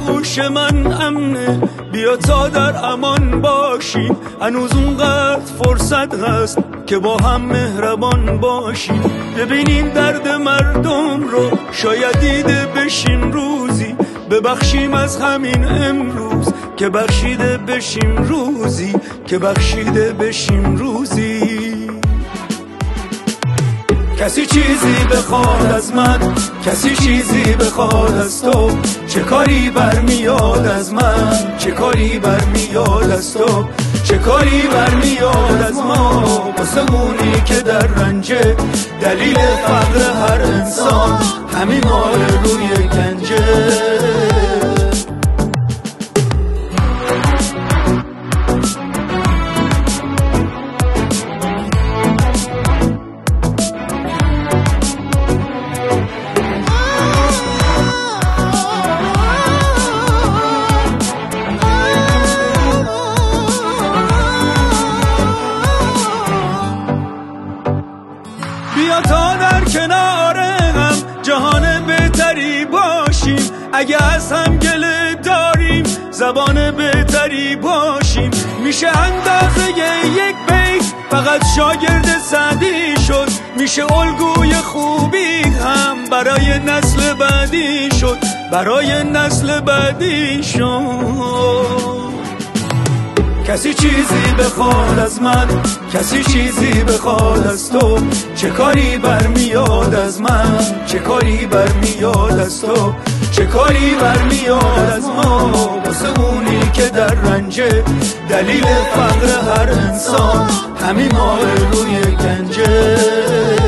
آغوش من امنه، بیا تا در امان باشیم. هنوز اونقدر فرصت هست که با هم مهربان باشیم. ببینیم درد مردم رو، شاید دیده بشیم روزی. ببخشیم از همین امروز که بخشیده بشیم روزی، که بخشیده بشیم روزی. کسی چیزی بخواد از من، کسی چیزی بخواد از تو، چه کاری برمیاد از من، چه کاری برمیاد از تو، چه کاری برمیاد از ما. واسه اونی که در رنجه، دلیل فقر هر انسان همین مال روی گنجه. بیا تا در کنار هم جهان بهتری باشیم. اگه از هم گله داریم زبان بهتری باشیم. میشه اندازه یک بیت فقط شاگرد سعدی شد. میشه الگوی خوبی هم برای نسل بعدی شد، برای نسل بعدی شد. کسی چیزی بخواد از من، کسی چیزی بخواد از تو، چه کاری برمیاد از من، چه کاری برمیاد از تو، چه کاری برمیاد از ما. واسه اونی که در رنجه، دلیل فقر هر انسان همین مال روی گنجه.